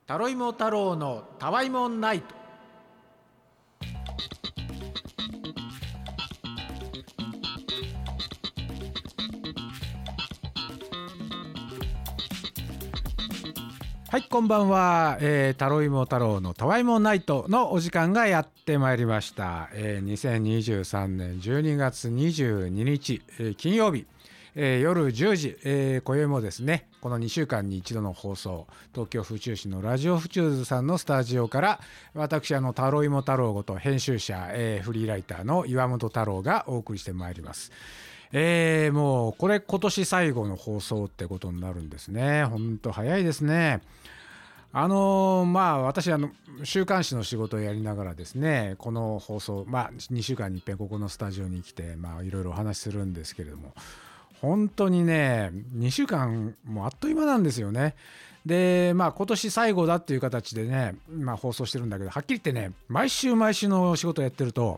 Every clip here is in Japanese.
タロイモ太郎のたわいもんナイト。はい、こんばんは。タロイモ太郎のたわいもんナイトのお時間がやってまいりました。2023年12月22日、金曜日、夜10時、今宵もですね、この2週間に一度の放送、東京府中市のラジオ府中図さんのスタジオから、私タロイモ太郎ごと編集者、フリーライターの岩本太郎がお送りしてまいります。もうこれ今年最後の放送ってことになるんですね。ほんと早いですね。私週刊誌の仕事をやりながらですね、この放送、2週間に一遍ここのスタジオに来ていろいろお話しするんですけれども、本当にね2週間もうあっという間なんですよね。で今年最後だっていう形でね、放送してるんだけど、はっきり言ってね、毎週の仕事をやってると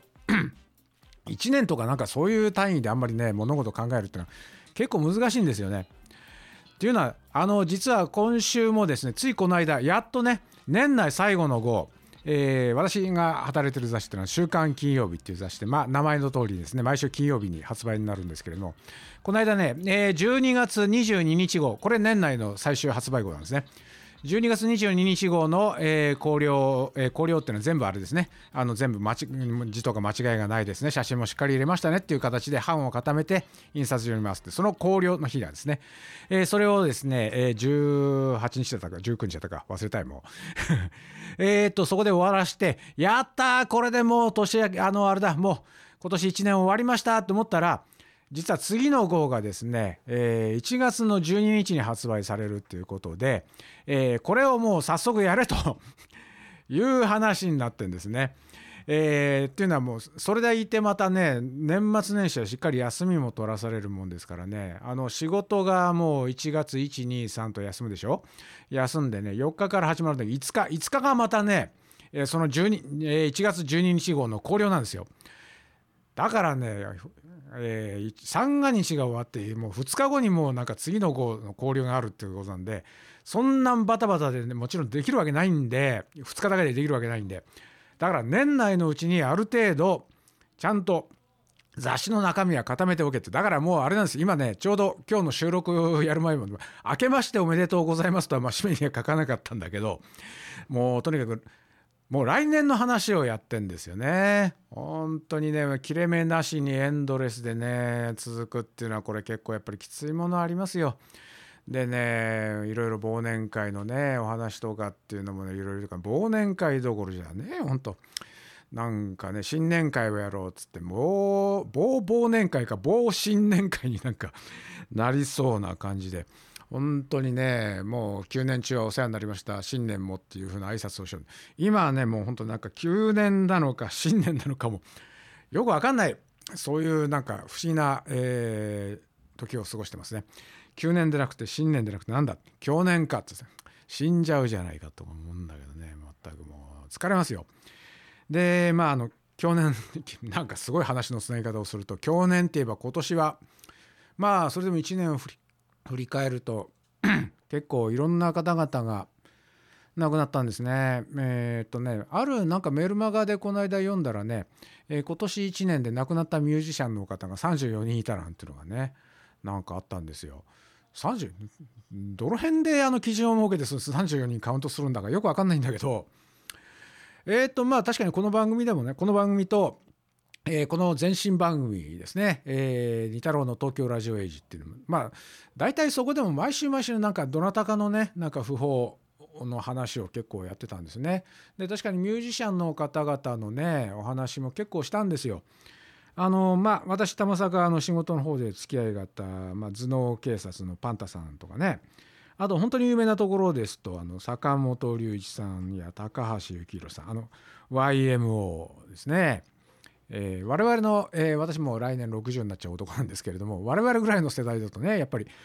1年とかなんかそういう単位であんまりね物事を考えるっていうのは結構難しいんですよね。っていうのは実は今週もですね、ついこの間やっとね、年内最後の号、私が働いてる雑誌っていうのは週刊金曜日っていう雑誌で、名前の通りですね、毎週金曜日に発売になるんですけれども、この間ね、12月22日号、これ年内の最終発売号なんですね。12月22日号の、考慮っていうのは全部あれですね、全部字とか間違いがないですね、写真もしっかり入れましたねっていう形で版を固めて印刷所に回すって、その考慮の日がですね、それをですね、18日だったか19日だったか忘れたいもうそこで終わらして、やったー、これでもう年あれだ、もう今年1年終わりましたと思ったら、実は次の号がですね、1月の12日に発売されるということで、これをもう早速やれという話になってるんですね。っていうのはもうそれでいて、またね、年末年始はしっかり休みも取らされるもんですからね、仕事がもう1月1、2、3と休むでしょ。休んでね、4日から始まるんで5日がまたね、その1月12日号の考慮なんですよ。だからね、三が日が終わってもう2日後にもうなんか次の号の考慮があるっていうことなんで、そんなんバタバタで、ね、もちろんできるわけないんで、2日だけでできるわけないんで、だから年内のうちにある程度ちゃんと雑誌の中身は固めておけって。だからもうあれなんです、今ね、ちょうど今日の収録やる前も明けましておめでとうございますとは締めには書かなかったんだけど、もうとにかくもう来年の話をやってんですよね。本当にね、切れ目なしにエンドレスでね続くっていうのは、これ結構やっぱりきついものありますよ。でね、いろいろ忘年会のねお話とかっていうのもね、いろいろ忘年会どころじゃね、本当なんかね、新年会をやろうっつってもう忘年会か新年会になんかなりそうな感じで、本当にね、もう9年中はお世話になりました、新年もっていう風な挨拶をしよう。今はね、もう本当なんか9年なのか新年なのかもよくわかんない、そういうなんか不思議な、時を過ごしてますね。9年でなくて新年でなくてなんだ去年かって死んじゃうじゃないかと思うんだけどね、全くもう疲れますよ。で去年なんかすごい話のつなぎ方をすると、去年って言えば今年はそれでも1年を振り返ると結構いろんな方々が亡くなったんですね。あるなんかメルマガでこの間読んだらね、今年1年で亡くなったミュージシャンの方が34人いたなんていうのがね、なんかあったんですよ。30どの辺で基準を設けて34人カウントするんだかよく分かんないんだけど、確かにこの番組でもね、この番組とこの前身番組ですね、二太郎の東京ラジオエイジっていうのも大体そこでも毎週なんかどなたかのねなんか訃報の話を結構やってたんですね。で確かにミュージシャンの方々のねお話も結構したんですよ。私玉坂仕事の方で付き合いがあった、頭脳警察のパンタさんとかね、あと本当に有名なところですと坂本龍一さんや高橋幸宏さん、YMO ですね。我々の、私も来年60になっちゃう男なんですけれども、我々ぐらいの世代だとね、やっぱり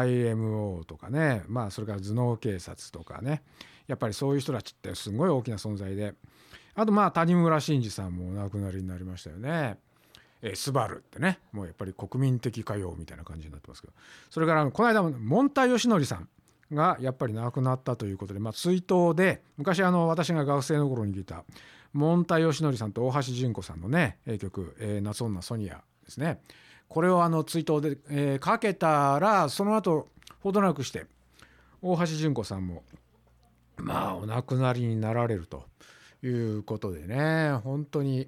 YMO とかね、それから頭脳警察とかね、やっぱりそういう人たちってすごい大きな存在で、あと谷村新司さんもお亡くなりになりましたよね。スバルってね、もうやっぱり国民的歌謡みたいな感じになってますけど、それからこの間もモンタヨシノリさんがやっぱり亡くなったということで、追悼で昔私が学生の頃に聞いたもんたよしのりさんと大橋純子さんのね曲「夏女ソニア」ですね。これを追悼で、かけたらその後ほどなくして大橋純子さんもお亡くなりになられるということでね、本当に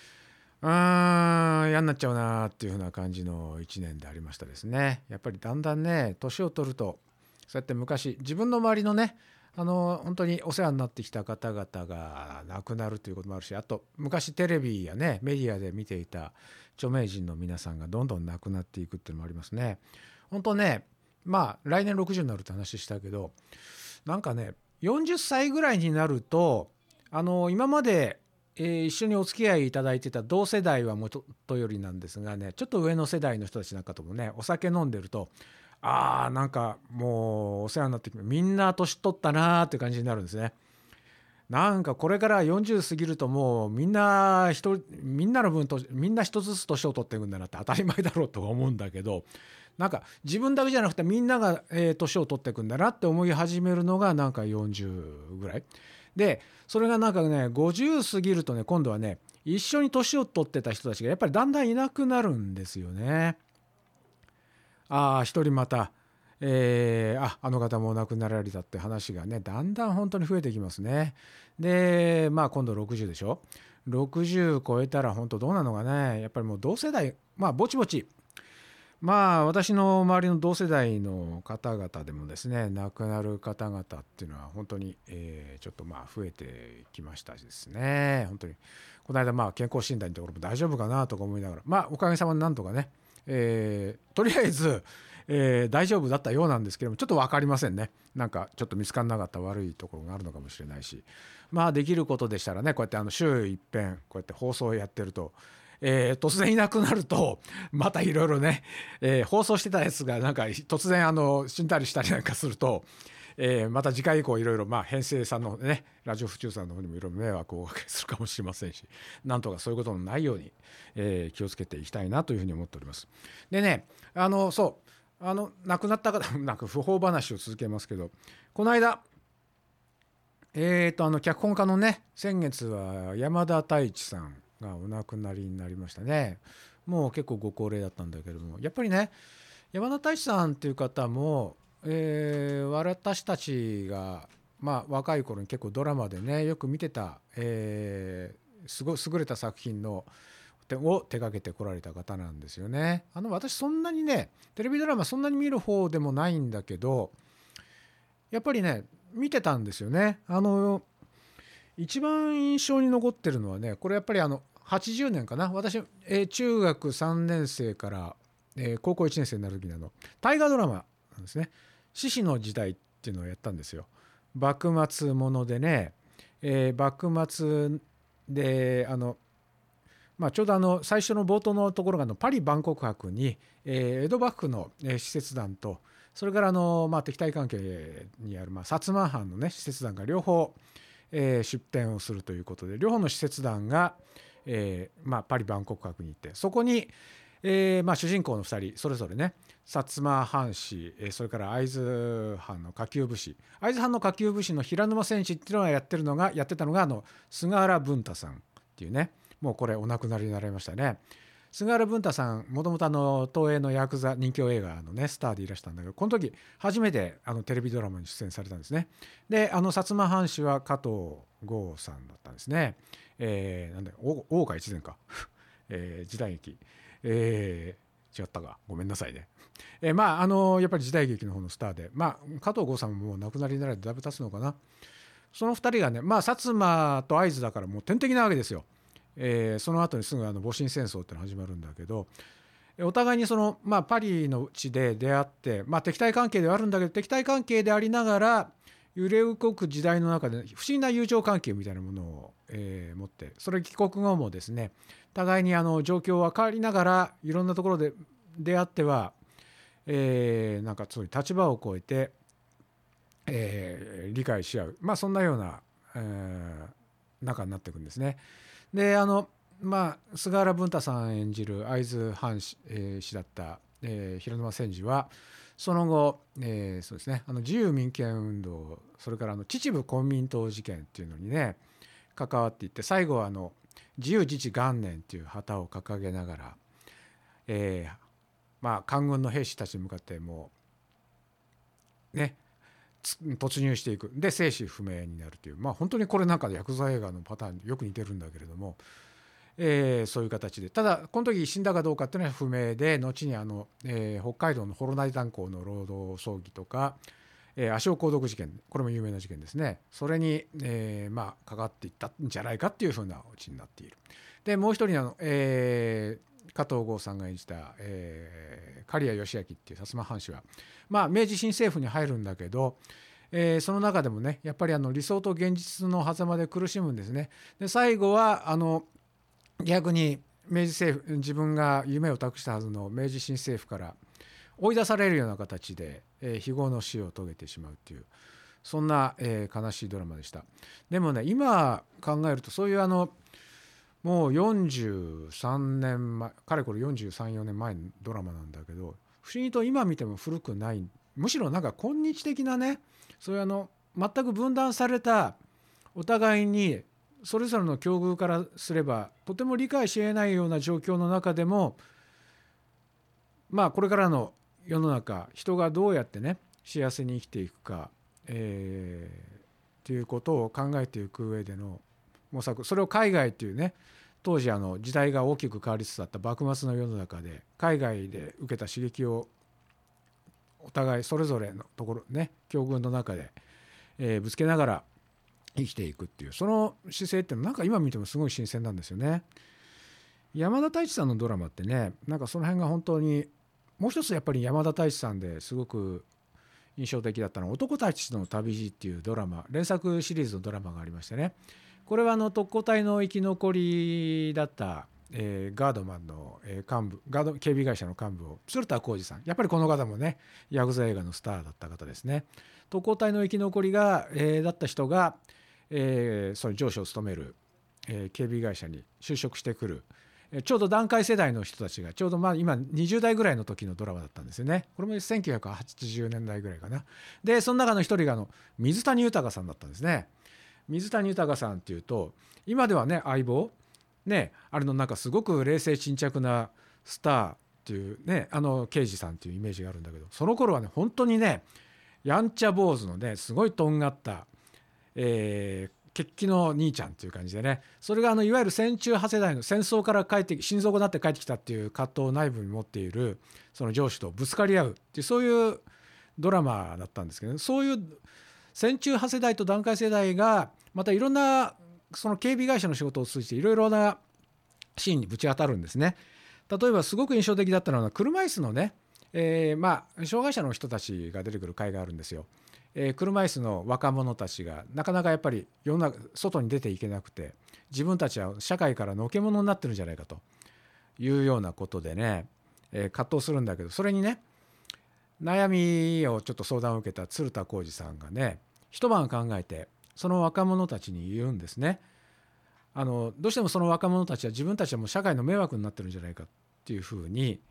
嫌になっちゃうなっていう風な感じの1年でありましたですね。やっぱりだんだんね年を取るとそうやって昔自分の周りのね本当にお世話になってきた方々が亡くなるということもあるし、あと昔テレビやねメディアで見ていた著名人の皆さんがどんどん亡くなっていくっていうのもありますね。本当ね、来年60になるって話したけど、なんかね40歳ぐらいになると今まで一緒にお付き合いいただいてた同世代はもとよりなんですがね、ちょっと上の世代の人たちなんかともねお酒飲んでるとなんかもうお世話になってみんな年取ったなーって感じになるんですね。なんかこれから40過ぎるともうみんなの分とみんな一つずつ年を取っていくんだなって当たり前だろうと思うんだけど、なんか自分だけじゃなくてみんなが年を取っていくんだなって思い始めるのがなんか40ぐらいで、それがなんかね50過ぎるとね今度はね一緒に年を取ってた人たちがやっぱりだんだんいなくなるんですよね。一人また、あの方もお亡くなられたって話がねだんだん本当に増えてきますね。で今度60でしょ。60超えたら本当どうなのかね。やっぱりもう同世代ぼちぼち私の周りの同世代の方々でもですね亡くなる方々っていうのは本当に、ちょっと増えてきましたですね。本当にこの間健康診断のところも大丈夫かなとか思いながらおかげさまでなんとかね、とりあえず、大丈夫だったようなんですけどもちょっと分かりませんね。なんかちょっと見つからなかった悪いところがあるのかもしれないし、できることでしたらねこうやって週一遍こうやって放送をやってると突然いなくなるとまたいろいろね、放送してたやつがなんか突然死んだりしたりなんかすると、また次回以降いろいろ編成さんのねラジオ府中さんの方にもいろいろ迷惑をおかけするかもしれませんし、なんとかそういうことのないように、気をつけていきたいなというふうに思っております。でね亡くなった方なんか不法話を続けますけど、この間脚本家のね先月は山田太一さんがお亡くなりになりましたね。もう結構ご高齢だったんだけども、やっぱりね山田太一さんっていう方も、私たちが若い頃に結構ドラマでねよく見てた、すごい優れた作品を手掛けてこられた方なんですよね。私そんなにねテレビドラマそんなに見る方でもないんだけど、やっぱりね見てたんですよね。一番印象に残ってるのはねこれやっぱり80年かな。私、中学3年生から、高校1年生になる時の大河ドラマなんですね。獅子の時代っていうのをやったんですよ。幕末ものでね、幕末でちょうど最初の冒頭のところがパリ万国博に、江戸幕府の、使節団とそれから敵対関係にある、薩摩藩のね使節団が両方、出展をするということで、両方の使節団が、パリ万国博に行って、そこに、主人公の2人それぞれね薩摩藩士、それから会津藩の下級武士、会津藩の下級武士の平沼戦士っていうのがやってたのが菅原文太さんっていうね、もうこれお亡くなりになられましたね。菅原文太さんもともと東映のヤクザ人気映画のねスターでいらしたんだけど、この時初めてテレビドラマに出演されたんですね。で薩摩藩士は加藤剛さんだったんですね。なんだ大岡越前か、時代劇、違ったかごめんなさいね。やっぱり時代劇の方のスターで、加藤剛さんももう亡くなりになられてだいぶ経つのかな。その2人がね薩摩と会津だからもう天敵なわけですよ。その後にすぐ戊辰戦争ってのが始まるんだけど、お互いにパリの地で出会って、敵対関係ではあるんだけど、敵対関係でありながら揺れ動く時代の中で不思議な友情関係みたいなものを、持って、それ帰国後もですね互いに状況は変わりながらいろんなところで出会っては、なんかそういう立場を超えて、理解し合う、そんなような、仲になっていくんですね。で菅原文太さん演じる会津藩士、だった、平沼戦次はその後、そうですね、自由民権運動、それから秩父金民党事件っていうのにね関わっていって、最後は自由自治元年っていう旗を掲げながら、官軍の兵士たちに向かってもうね突入していく、で生死不明になるという、本当にこれなんかヤクザ映画のパターンによく似てるんだけれども、そういう形で、ただこの時死んだかどうかっていうのは不明で、後に北海道の幌内炭鉱の労働争議とか、足尾鉱毒事件、これも有名な事件ですね、それに、かかっていったんじゃないかっていうふうなオチになっている。でもう一人加藤剛さんが演じた、刈谷義明っていう薩摩藩士は、明治新政府に入るんだけど、その中でもねやっぱり理想と現実の狭間で苦しむんですね。で最後は逆に明治政府、自分が夢を託したはずの明治新政府から追い出されるような形で、非業の死を遂げてしまうっていう、そんな、悲しいドラマでした。でもね今考えると、そういうもう43年前、かれこれ43、4年前のドラマなんだけど、不思議と今見ても古くない、むしろなんか今日的なね、そういう全く分断された、お互いにそれぞれの境遇からすればとても理解し得ないような状況の中でも、これからの世の中、人がどうやってね幸せに生きていくか、ということを考えていく上での模索、それを海外っていうね、当時時代が大きく変わりつつあった幕末の世の中で、海外で受けた刺激をお互いそれぞれのところね、境遇の中で、ぶつけながら生きていくっていう、その姿勢ってなんか今見てもすごい新鮮なんですよね。山田太一さんのドラマってね、なんかその辺が本当に、もう一つやっぱり山田太一さんですごく印象的だったのは、男たちの旅路っていうドラマ、連作シリーズのドラマがありましてね、これは特攻隊の生き残りだった、ガードマンの、幹部、警備会社の幹部を鶴田浩二さん、やっぱりこの方もねヤクザ映画のスターだった方ですね。特攻隊の生き残りが、だった人が、その上司を務める、警備会社に就職してくる、ちょうど団塊世代の人たちがちょうど今20代ぐらいの時のドラマだったんですよね。これも1980年代ぐらいかな。でその中の一人が水谷豊さんだったんですね。水谷豊さんっていうと、今ではね相棒ね、あれのなんかすごく冷静沈着なスターっていうね、刑事さんっていうイメージがあるんだけど、その頃はね本当にねやんちゃ坊主のねすごいとんがった、血気の兄ちゃんっていう感じでね、それがいわゆる戦中派世代の、戦争から心臓がなって帰ってきたっていう葛藤を内部に持っているその上司とぶつかり合うっていう、そういうドラマだったんですけど、そういう戦中派世代と団塊世代がまたいろんなその警備会社の仕事を通じていろいろなシーンにぶち当たるんですね。例えばすごく印象的だったのは車椅子のね、障害者の人たちが出てくる回があるんですよ。車椅子の若者たちがなかなかやっぱり世の中外に出ていけなくて、自分たちは社会からのけ者になってるんじゃないかというようなことでね、葛藤するんだけど、それにね悩みをちょっと相談を受けた鶴田浩二さんがね一晩考えて、その若者たちに言うんですね。どうしてもその若者たちは自分たちはもう社会の迷惑になってるんじゃないかっていうふうに、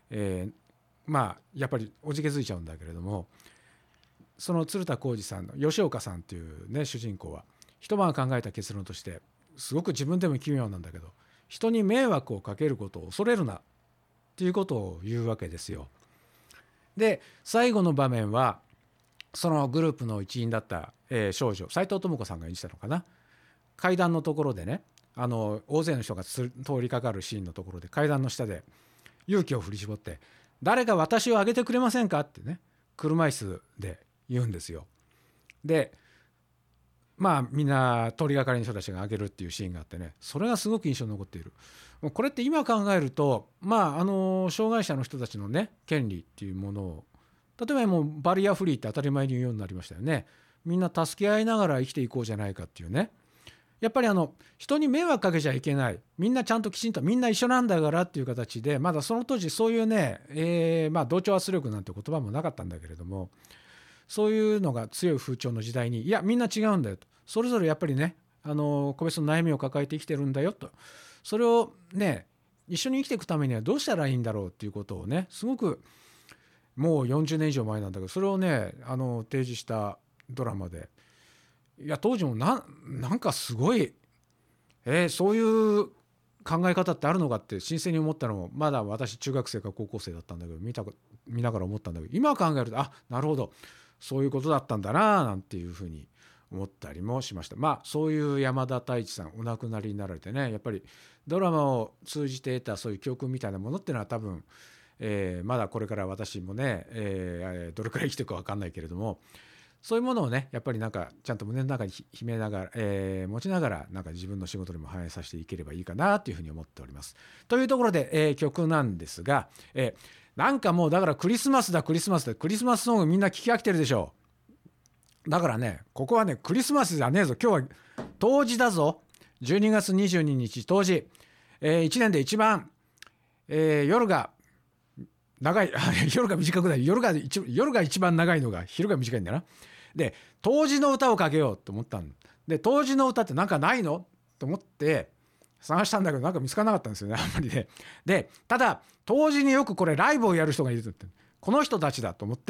やっぱりおじけづいちゃうんだけれども、その鶴田浩二さんの吉岡さんっていうね主人公は一晩考えた結論として、すごく自分でも奇妙なんだけど、人に迷惑をかけることを恐れるなっていうことを言うわけですよ。で最後の場面はそのグループの一員だった、少女斉藤智子さんが演じたのかな、階段のところでね、大勢の人が通りかかるシーンのところで階段の下で勇気を振り絞って、誰か私をあげてくれませんかってね車椅子で言うんですよ。でみんな通りがかりの人たちがあげるっていうシーンがあってね、それがすごく印象に残っている。もうこれって今考えると、障害者の人たちのね権利っていうものを、例えばもうバリアフリーって当たり前に言うようになりましたよね。みんな助け合いながら生きていこうじゃないかっていうね。やっぱり人に迷惑かけちゃいけない、みんなちゃんときちんとみんな一緒なんだからっていう形で、まだその当時そういうね、同調圧力なんて言葉もなかったんだけれども、そういうのが強い風潮の時代に、いやみんな違うんだよと、それぞれやっぱりね個別の悩みを抱えて生きてるんだよと、それをね一緒に生きていくためにはどうしたらいいんだろうっていうことをねすごくもう40年以上前なんだけど、それをね提示したドラマで、いや当時もなんかすごい、そういう考え方ってあるのかって新鮮に思ったのも、まだ私中学生か高校生だったんだけど、見ながら思ったんだけど、今考えるとなるほどそういうことだったんだななんていうふうに思ったりもしました。そういう山田太一さんお亡くなりになられてね、やっぱりドラマを通じて得たそういう教訓みたいなものっていうのは多分、まだこれから私もね、どれくらい生きていくか分かんないけれども、そういうものをねやっぱりなんかちゃんと胸の中に秘めながら、持ちながらなんか自分の仕事にも反映させていければいいかなというふうに思っております。というところで、曲なんですが、なんかもうだからクリスマスでクリスマスソングみんな聞き飽きてるでしょう。だからねここはねクリスマスじゃねえぞ、今日は冬至だぞ。12月22日冬至、1年で一番、夜が長い夜が短くない、夜が一番長いのが昼が短いんだな。で冬至の歌をかけようと思ったんで、冬至の歌ってなんかないのと思って探したんだけどなんか見つからなかったんですよね、あんまりね。でただ冬至によくこれライブをやる人がいるってこの人たちだと思って、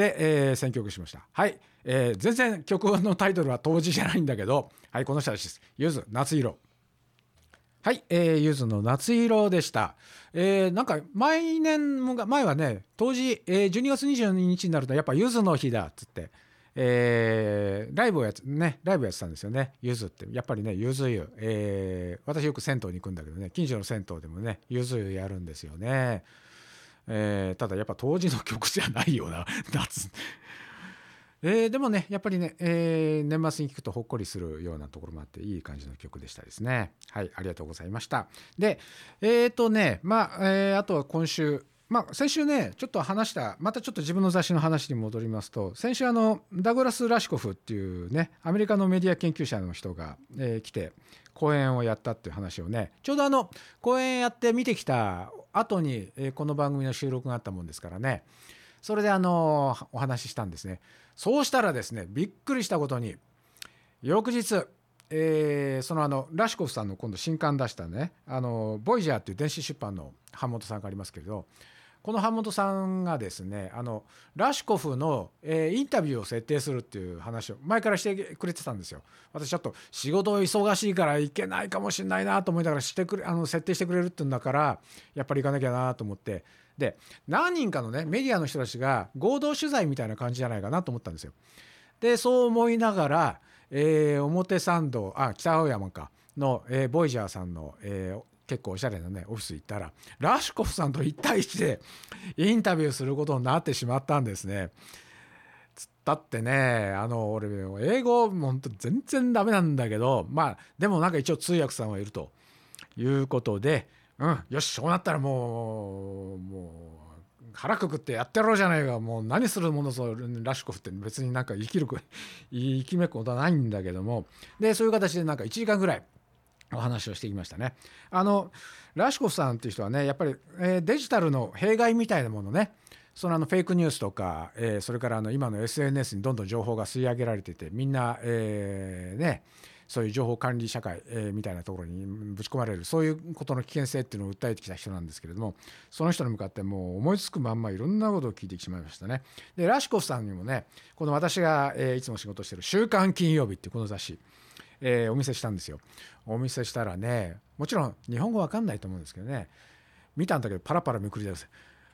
選曲しました。はい、全然曲のタイトルは冬至じゃないんだけど、はい、この人たちです。ゆず夏色。はい、ゆずの夏色でした。なんか前はね当時、12月22日になるとやっぱゆずの日だっつって、ライブをやってたんですよね。ゆずってやっぱりねゆず湯、私よく銭湯に行くんだけどね、近所の銭湯でもねゆず湯やるんですよね。ただやっぱ当時の曲じゃないような夏でもねやっぱりね、年末に聴くとほっこりするようなところもあっていい感じの曲でしたですね。はい、ありがとうございました。であとは今週、先週ねちょっと話した、またちょっと自分の雑誌の話に戻りますと、先週ダグラス・ラシコフっていうねアメリカのメディア研究者の人が、来て講演をやったっていう話をね、ちょうど講演やって見てきた後に、この番組の収録があったもんですからね、それでお話ししたんですね。そうしたらですねびっくりしたことに翌日、そのラシコフさんの今度新刊出したねボイジャーっていう電子出版の版元さんがありますけれど、この版元さんがですねラシコフの、インタビューを設定するっていう話を前からしてくれてたんですよ。私ちょっと仕事忙しいから行けないかもしれないなと思いながら設定してくれるっていうんだからやっぱり行かなきゃなと思って、で何人かのねメディアの人たちが合同取材みたいな感じじゃないかなと思ったんですよ。でそう思いながら、表参道北青山の、ボイジャーさんの、結構おしゃれなねオフィス行ったらラシコフさんと1対1でインタビューすることになってしまったんですね。だってね俺英語も本当全然ダメなんだけど、でもなんか一応通訳さんはいるということで、よしそうなったらもう腹くくってやってやろうじゃないか、もう何するものぞラシコフって別になんか生きめくことはないんだけども、でそういう形でなんか1時間ぐらいお話をしてきましたね。ラシコフさんっていう人はねやっぱり、デジタルの弊害みたいなものね、フェイクニュースとか、それから今の SNS にどんどん情報が吸い上げられててみんな、そういう情報管理社会、みたいなところにぶち込まれる、そういうことの危険性っていうのを訴えてきた人なんですけれども、その人に向かってもう思いつくまんまいろんなことを聞いてしまいましたね。でラシコフさんにもねこの私が、いつも仕事してる週刊金曜日っていうこの雑誌、お見せしたんですよ。お見せしたらねもちろん日本語わかんないと思うんですけどね、見たんだけどパラパラめくり出す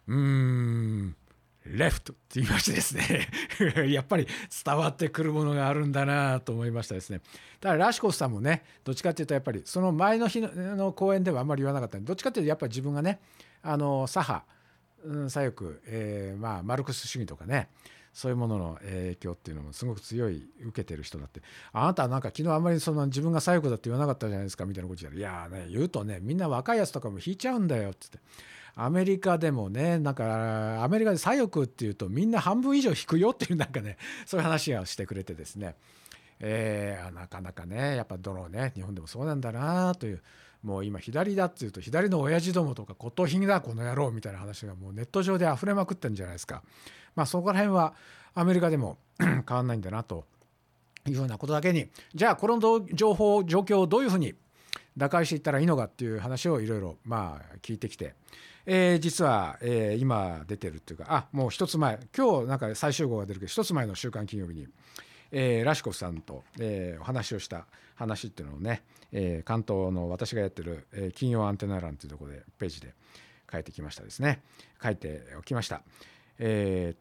レフトって言いましてですねやっぱり伝わってくるものがあるんだなと思いましたですね。ただラシコフさんもねどっちかっていうとやっぱりその前の日の講演ではあんまり言わなかったんで、どっちかっていうとやっぱり自分がね左派、左翼、マルクス主義とかねそういうものの影響っていうのもすごく強い受けてる人だって、あなたなんか昨日あんまり自分が左翼だって言わなかったじゃないですかみたいなこと言ったら、いやね言うとねみんな若いやつとかも引いちゃうんだよっつって、アメリカでもねなんかアメリカで左翼っていうとみんな半分以上引くよっていうなんかねそういう話をしてくれてですね、なかなかねやっぱ日本でもそうなんだなという、もう今左だっていうと左の親父どもとか骨董品だこの野郎みたいな話がもうネット上で溢れまくってるんじゃないですか。そこら辺はアメリカでも変わんないんだなというふうなことだけに、じゃあこの状況をどういうふうに打開していったらいいのかっていう話をいろいろ聞いてきて、実は、今出てるっていうか、もう一つ前、今日なんか最終号が出るけど一つ前の週刊金曜日に、ラシコフさんと、お話をした話っていうのをね、関東の私がやってる、金曜アンテナ欄というところでページで書いてきましたですね。書いておきました。や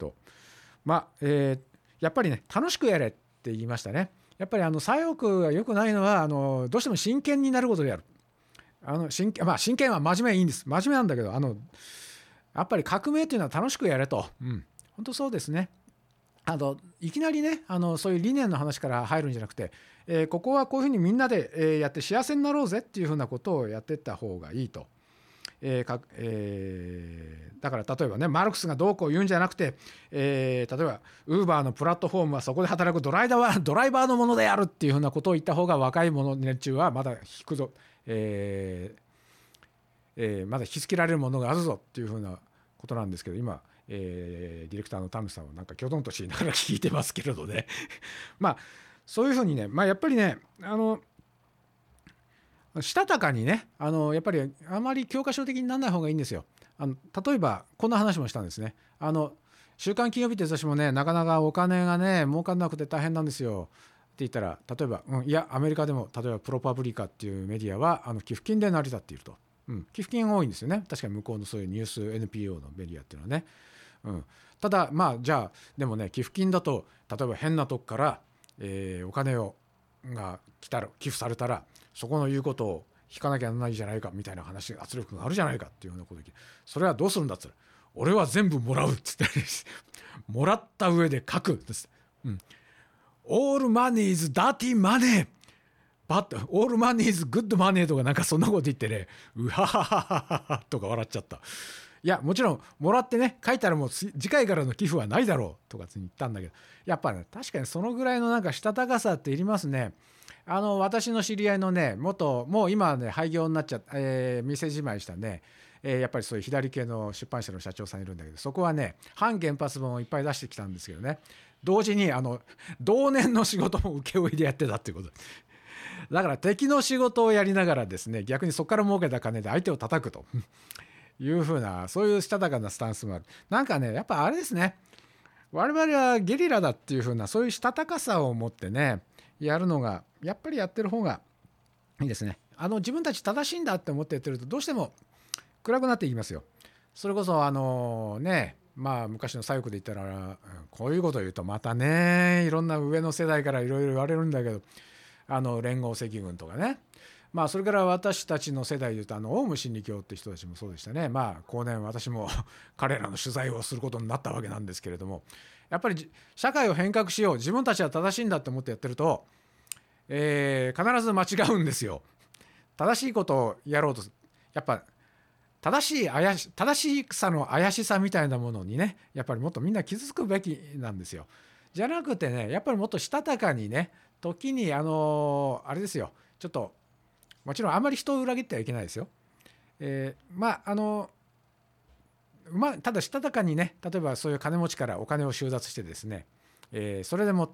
っぱりね楽しくやれって言いましたね。やっぱり左翼が良くないのはどうしても真剣になることである。真剣は真面目いいんです。真面目なんだけどやっぱり革命っていうのは楽しくやれと、本当そうですね。いきなりねそういう理念の話から入るんじゃなくて、ここはこういうふうにみんなで、やって幸せになろうぜっていうふうなことをやっていった方がいいと。だから例えばねマルクスがどうこう言うんじゃなくて、例えばウーバーのプラットフォームはそこで働くドライバーのものであるっていうふうなことを言った方が若い者連中はまだ引くぞ、まだ引きつけられるものがあるぞっていうふうなことなんですけど、今、ディレクターの田口さんはなんかきょとんとしながら聞いてますけれどねそういうふうにねやっぱりねしたたかにねやっぱりあまり教科書的にならない方がいいんですよ。例えばこんな話もしたんですね。週刊金曜日って私もねなかなかお金がね儲かんなくて大変なんですよって言ったら、例えば、いやアメリカでも例えばプロパブリカっていうメディアは寄付金で成り立っていると、寄付金多いんですよね。確かに向こうのそういうニュース NPO のメディアっていうのはね、ただじゃあでもね寄付金だと例えば変なとこから、お金が来たら寄付されたらそこの言うことを引かなきゃならないじゃないかみたいな話、圧力があるじゃないかっていうようなことで、それはどうするんだっつったら、俺は全部もらうっつってもらった上で書くです、All money is dirty money but all money is good money とかなんかそんなこと言ってね、うはははははとか笑っちゃった。いやもちろんもらってね書いたらもう次回からの寄付はないだろうとか言ったんだけど、やっぱね確かにそのぐらいのなんかしたたかさっていりますね。私の知り合いのねもう今はね廃業になっちゃった、店じまいしたね、やっぱりそういう左系の出版社の社長さんいるんだけど、そこはね反原発本をいっぱい出してきたんですけどね、同時に同年の仕事も請け負いでやってたっていうことだから敵の仕事をやりながらですね、逆にそこから儲けた金で相手を叩くというふうな、そういうしたたかなスタンスもある。なんかねやっぱあれですね、我々はゲリラだっていうふうなそういうしたたかさを持ってねやるのがやっぱりやってる方がいいですね。自分たち正しいんだって思ってやってるとどうしても暗くなっていきますよ。それこそ昔の左翼で言ったらこういうことを言うとまたねいろんな上の世代からいろいろ言われるんだけど、連合赤軍とかね、それから私たちの世代で言うとオウム真理教って人たちもそうでしたね。後年私も彼らの取材をすることになったわけなんですけれども、やっぱり社会を変革しよう、自分たちは正しいんだって思ってやってると、必ず間違うんですよ。正しいことをやろうとやっぱ正しさの怪しさみたいなものにねやっぱりもっとみんな傷つくべきなんですよ。じゃなくてねやっぱりもっとしたたかにね、時にあれですよ、ちょっともちろんあんまり人を裏切ってはいけないですよ。ただしたたかにね、例えばそういう金持ちからお金を収奪してですね、それでもって、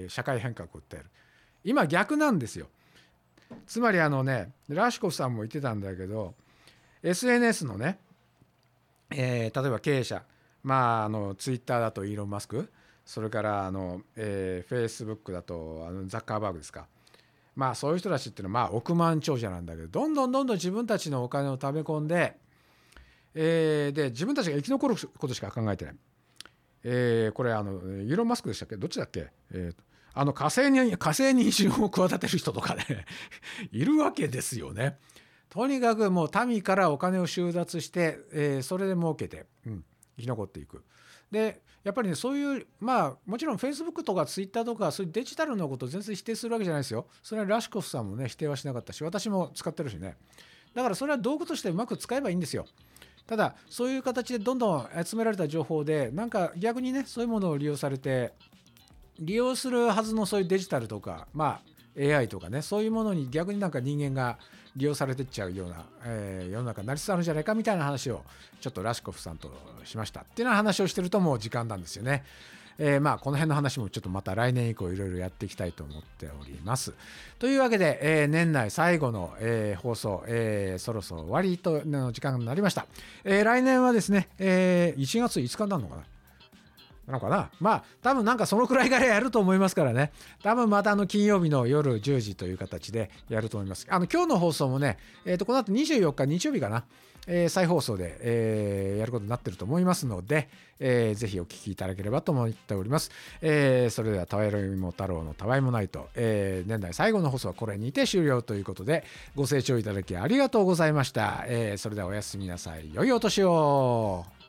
社会変革を訴える。今逆なんですよ。つまりラシコフさんも言ってたんだけど SNS のね、例えば経営者、ツイッターだとイーロン・マスク、それからフェイスブックだとザッカーバーグですか、そういう人たちっていうのは億万長者なんだけど、どんどん自分たちのお金を溜め込んで、で自分たちが生き残ることしか考えてない。これイーロン・マスクでしたっけ、どっちだっけ、火星に移住を企てる人とかねいるわけですよね。とにかくもう民からお金を収奪して、それで儲けて、生き残っていく。でやっぱりねそういうもちろん Facebook とか Twitter とかそういうデジタルのことを全然否定するわけじゃないですよ。それはラシコフさんもね否定はしなかったし、私も使ってるしね。だからそれは道具としてうまく使えばいいんですよ。ただそういう形でどんどん集められた情報でなんか逆にねそういうものを利用されて、利用するはずのそういうデジタルとかAI とかね、そういうものに逆になんか人間が利用されてっちゃうような、世の中になりつつあるんじゃないかみたいな話をちょっとラシコフさんとしましたっていうような話をしてるともう時間なんですよね。 まあこの辺の話もちょっとまた来年以降いろいろやっていきたいと思っております。というわけで、年内最後の、放送、そろそろ終わりの時間になりました。来年はですね、1月5日になるのかなまあ多分なんかそのくらいからやると思いますからね。多分また金曜日の夜10時という形でやると思います。今日の放送もね、この後24日日曜日かな、再放送で、やることになってると思いますので、ぜひお聞きいただければと思っております。それではたわいも太郎のたわいもないと、年内最後の放送はこれにて終了ということで、ご清聴いただきありがとうございました。それではおやすみなさい。良いお年を。